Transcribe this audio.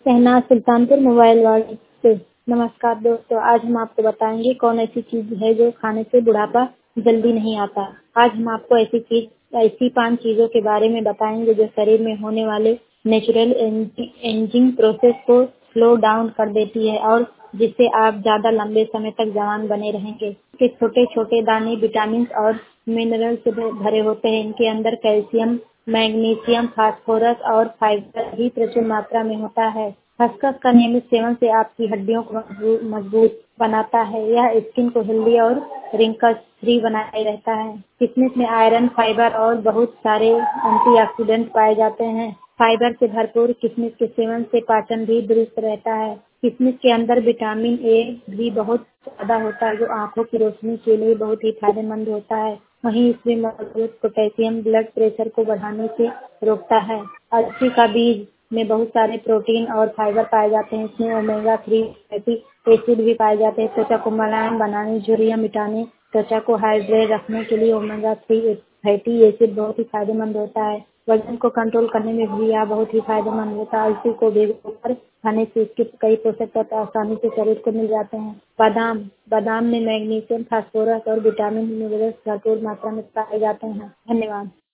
Shehnaaz Sultanpur mobile ward से। नमस्कार दोस्तों, आज हम आपको बताएंगे कौन ऐसी चीज है जो खाने से बुढ़ापा जल्दी नहीं आता। आज हम आपको ऐसी 5 चीजों के बारे में बताएंगे जो शरीर में होने वाले नेचुरल एजिंग प्रोसेस को स्लो डाउन कर देती है और जिससे आप ज्यादा लंबे समय तक जवान बने रहेंगे। इसके छोटे छोटे दाने विटामिन और मिनरल से भरे होते हैं। इनके अंदर कैल्शियम, मैग्नीशियम, फास्फोरस और फाइबर भी प्रचुर मात्रा में होता है। खसखस का नियमित सेवन से आपकी हड्डियों को मजबूत बनाता है। यह स्किन को हेल्दी और रिंकल फ्री बनाए रहता है। किशमिश में आयरन, फाइबर और बहुत सारे एंटीऑक्सीडेंट पाए जाते हैं। फाइबर से भरपूर किशमिश के सेवन से पाचन भी दुरुस्त रहता है। किशमिश के अंदर विटामिन ए भी बहुत ज्यादा होता है जो आंखों की रोशनी के लिए बहुत ही फायदेमंद होता है। वहीं इसमें मौजूद पोटेशियम ब्लड प्रेशर को बढ़ाने से रोकता है। अलसी का बीज में बहुत सारे प्रोटीन और फाइबर पाए जाते हैं। इसमें ओमेगा 3 फैटी एसिड भी पाए जाते हैं। त्वचा को मुलायम बनाने, झुर्रियां मिटाने, त्वचा को हाइड्रेट रखने के लिए ओमेगा 3 फैटी एसिड बहुत ही फायदेमंद होता है। वजन को कंट्रोल करने में भी यह बहुत ही फायदेमंद होता है। अलसी को भिगोकर खाने से इसके कई पोषक तत्व आसानी से शरीर को मिल जाते हैं। बादाम में मैग्नीशियम, फास्फोरस और विटामिन मिनरल्स भरपूर मात्रा में पाए जाते हैं। धन्यवाद।